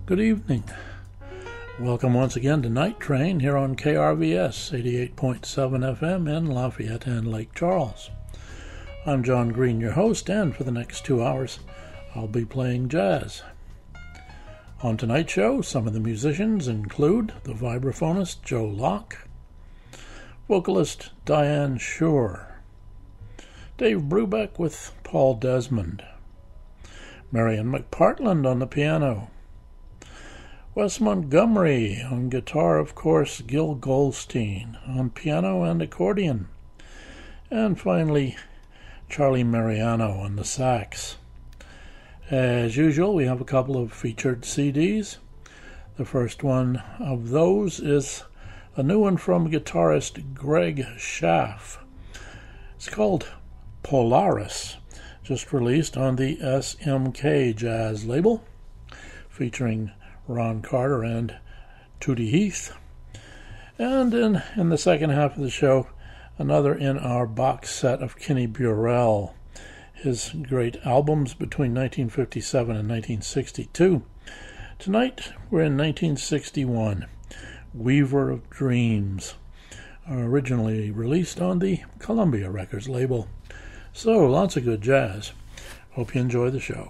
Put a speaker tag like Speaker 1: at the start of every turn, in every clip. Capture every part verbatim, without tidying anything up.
Speaker 1: Good evening. Welcome once again to Night Train here on K R V S eighty-eight point seven F M in Lafayette and Lake Charles. I'm John Green, your host, and for the next two hours I'll be playing jazz. On tonight's show, some of the musicians include the vibraphonist Joe Locke, vocalist Diane Shure, Dave Brubeck with Paul Desmond, Marion McPartland on the piano, Wes Montgomery on guitar, of course, Gil Goldstein on piano and accordion, and finally Charlie Mariano on the sax. As usual, we have a couple of featured C Ds. The first one of those is a new one from guitarist Greg Schaff. It's called Polaris, just released on the S M K Jazz label, featuring Ron Carter and Tootie Heath. And in, in the second half of the show, another in our box set of Kenny Burrell, his great albums between nineteen fifty-seven and nineteen sixty-two. Tonight, we're in nineteen sixty-one, Weaver of Dreams, originally released on the Columbia Records label. So, lots of good jazz. Hope you enjoy the show.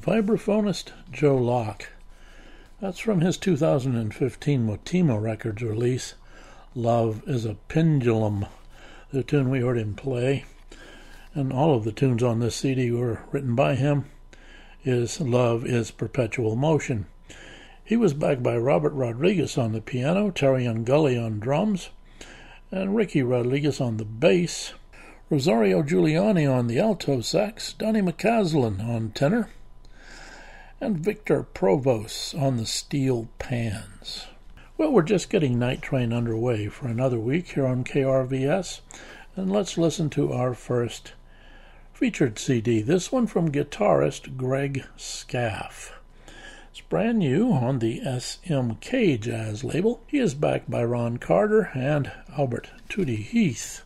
Speaker 1: vibraphonist Joe Locke. That's from his two thousand fifteen Motima Records release, Love is a Pendulum, the tune we heard him play. And all of the tunes on this C D were written by him. Is Love is Perpetual Motion. He was backed by Robert Rodriguez on the piano, Terry Ungully on drums, and Ricky Rodriguez on the bass, Rosario Giuliani on the alto sax, Donnie McCaslin on tenor, and Victor Provost on the steel pans. Well, we're just getting Night Train underway for another week here on K R V S, and let's listen to our first featured C D, this one from guitarist Greg Scaff. It's brand new on the S M K Jazz label. He is backed by Ron Carter and Albert Tootie Heath.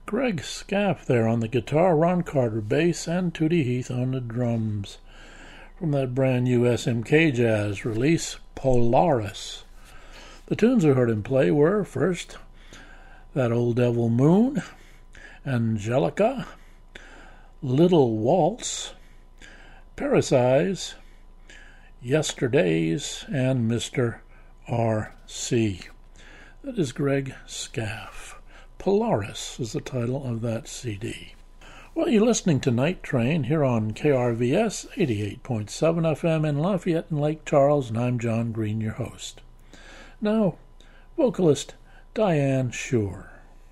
Speaker 1: Greg Scaff there on the guitar, Ron Carter bass, and Tootie Heath on the drums. From that brand new S M K Jazz release, Polaris. The tunes we heard him play were, first, That Old Devil Moon, Angelica, Little Waltz, Parasite, Yesterdays, and Mister R C. That is Greg Scaff. Polaris is the title of that C D. Well, you're listening to Night Train here on K R V S eighty-eight point seven F M in Lafayette and Lake Charles, and I'm John Green, your host. Now, vocalist Diane Shure.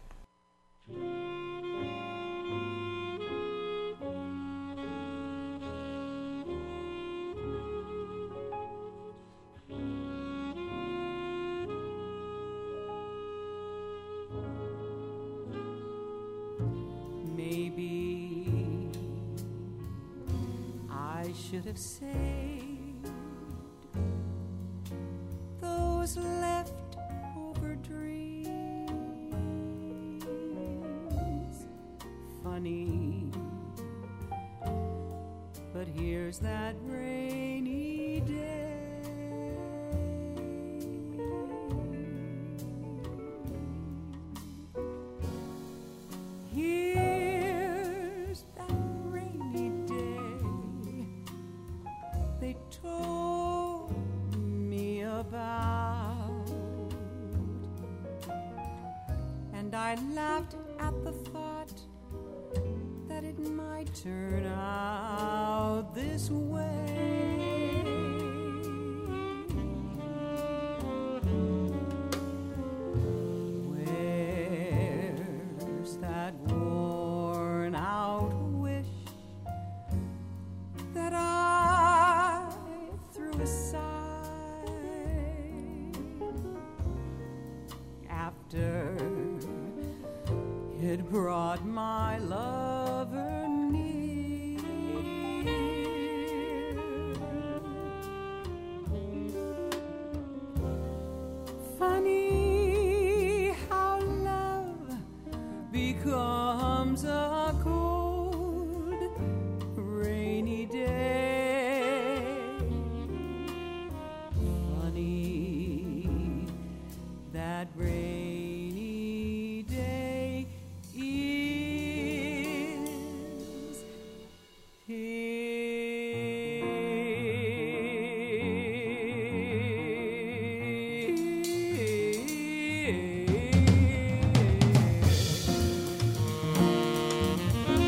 Speaker 2: Should have saved those leftover dreams. Funny, but here's that rainy day. Here's that rainy day they told me about, and I laughed at the thought that it might turn out this way. Where's that worn out wish that I aside after it brought my lover near? Funny how love becomes a cold rainy day. That rainy day is here.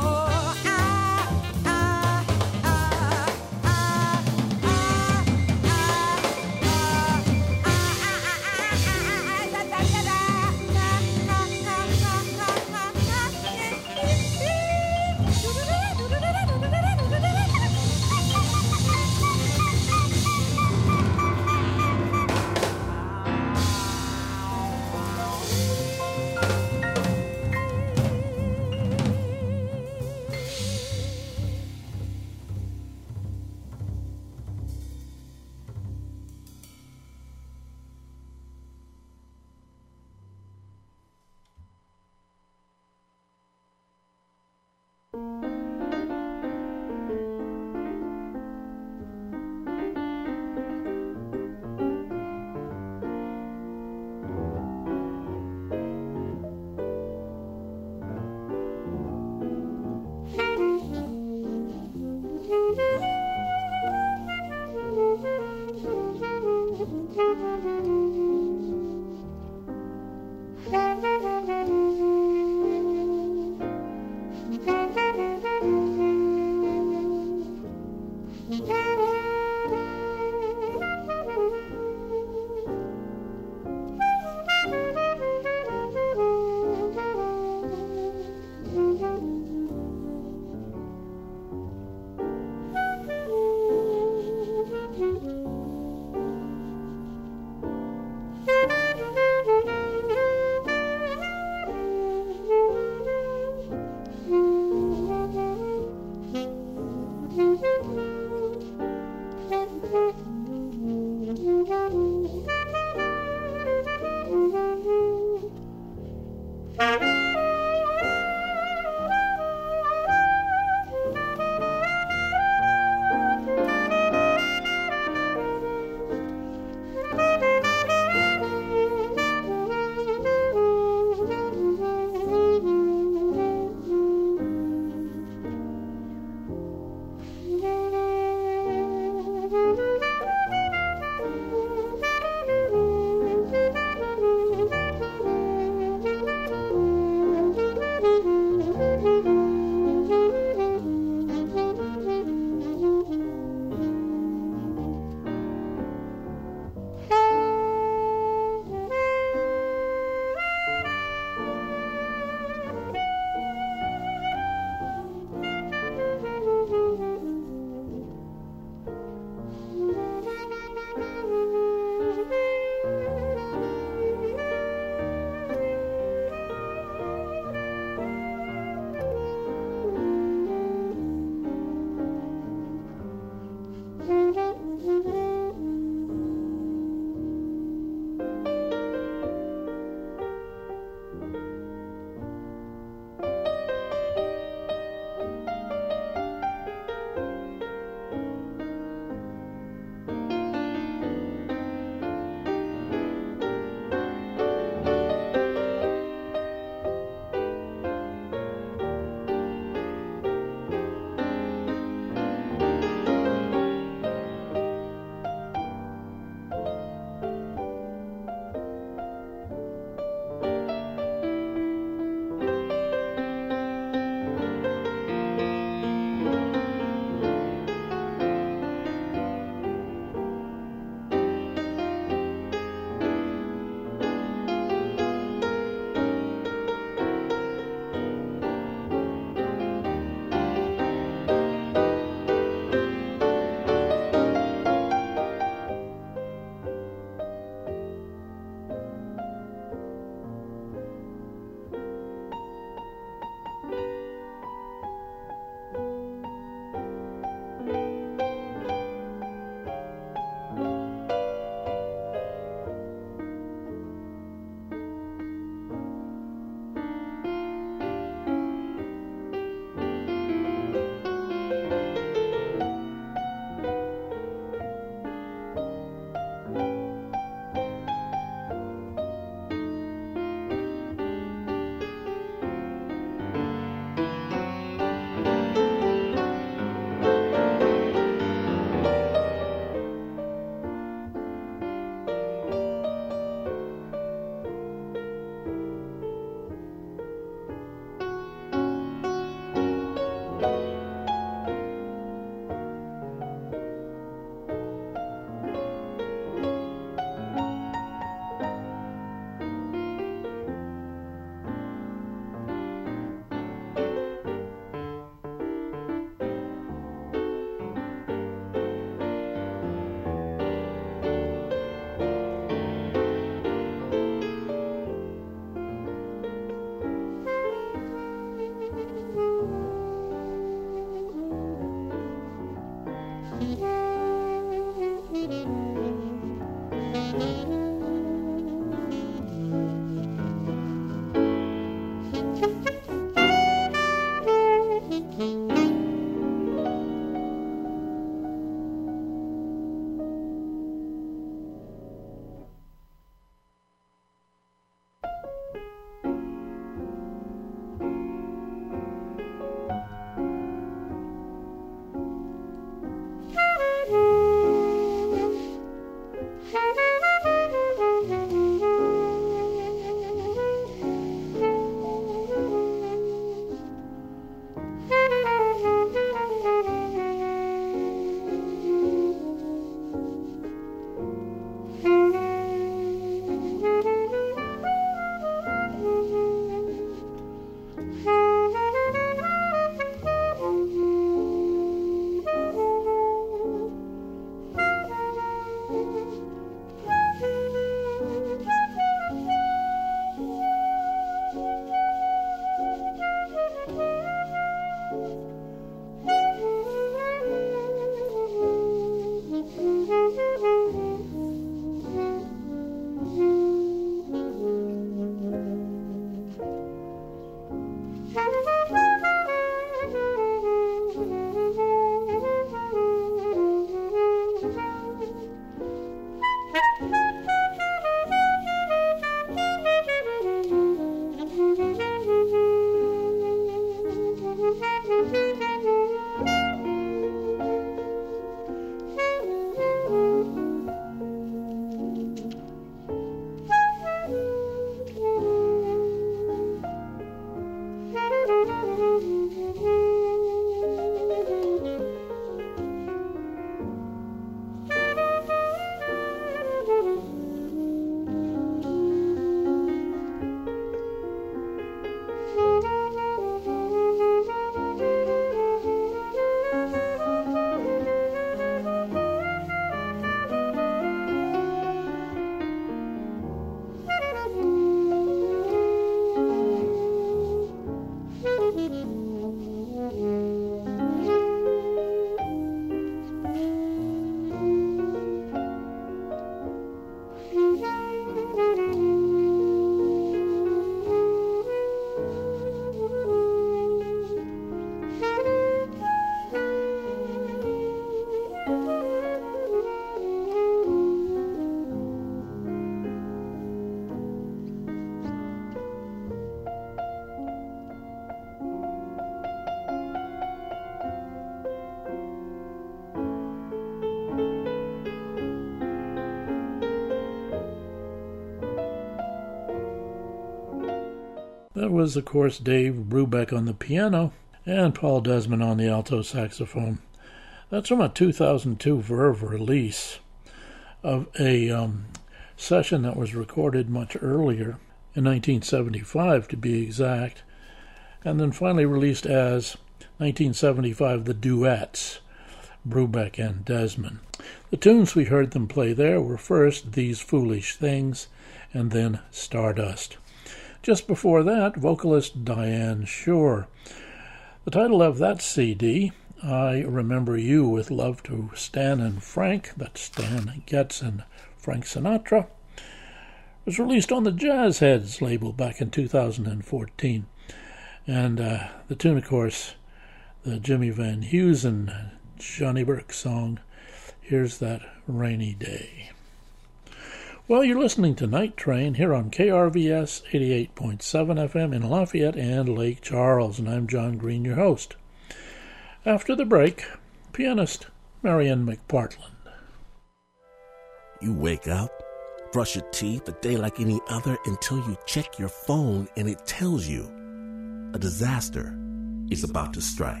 Speaker 1: That was, of course, Dave Brubeck on the piano and Paul Desmond on the alto saxophone. That's from a two thousand two Verve release of a um, session that was recorded much earlier, in nineteen seventy-five to be exact, and then finally released as nineteen seventy-five The Duets, Brubeck and Desmond. The tunes we heard them play there were first These Foolish Things and then Stardust. Just before that, vocalist Diane Shore. The title of that C D, I Remember You with Love to Stan and Frank, that's Stan Getz and Frank Sinatra, was released on the Jazz Heads label back in two thousand fourteen. And uh, the tune, of course, the Jimmy Van Heusen, Johnny Burke song, Here's That Rainy Day. Well, you're listening to Night Train here on K R V S eighty-eight point seven F M in Lafayette and Lake Charles, and I'm John Green, your host. After the break, pianist Marian McPartland.
Speaker 3: You wake up, brush your teeth a day like any other until you check your phone and it tells you a disaster is about to strike.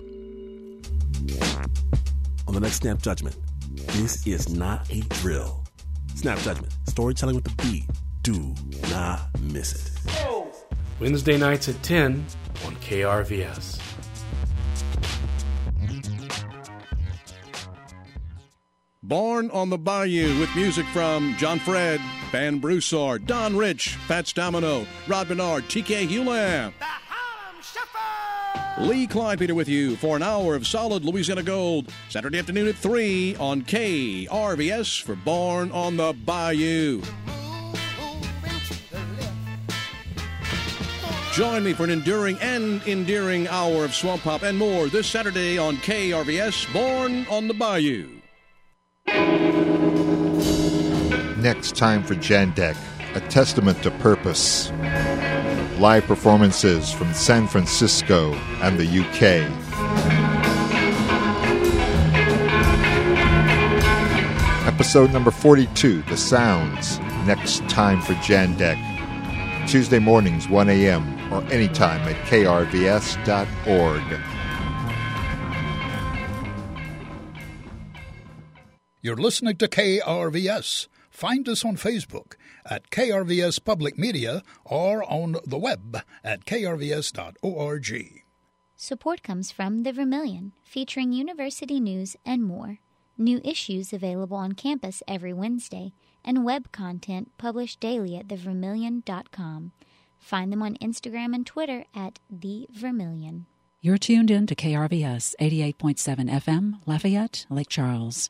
Speaker 3: On the next Snap Judgment, this is not a drill. Snap Judgment, storytelling with the beat. Do not miss it.
Speaker 4: Wednesday nights at ten on K R V S.
Speaker 5: Born on the Bayou with music from John Fred, Van Broussard, Don Rich, Fats Domino, Rod Bernard, T K Hewlam.
Speaker 6: The Harlem Shuffle!
Speaker 5: Lee Kleinpeter with you for an hour of solid Louisiana Gold, Saturday afternoon at three on K R V S for Born on the Bayou. Join me for an enduring and endearing hour of swamp pop and more this Saturday on K R V S, Born on the Bayou.
Speaker 7: Next time for Jandek, a testament to purpose. Live performances from San Francisco and the U K. Episode number forty-two, The Sounds. Next time for Jandek. Tuesday mornings, one a.m. or anytime at K R V S dot org.
Speaker 8: You're listening to K R V S. Find us on Facebook at K R V S Public Media or on the web at K R V S dot org.
Speaker 9: Support comes from The Vermilion, featuring university news and more. New issues available on campus every Wednesday, and web content published daily at the vermilion dot com. Find them on Instagram and Twitter at The Vermilion.
Speaker 10: You're tuned in to K R V S eighty-eight point seven F M, Lafayette, Lake Charles.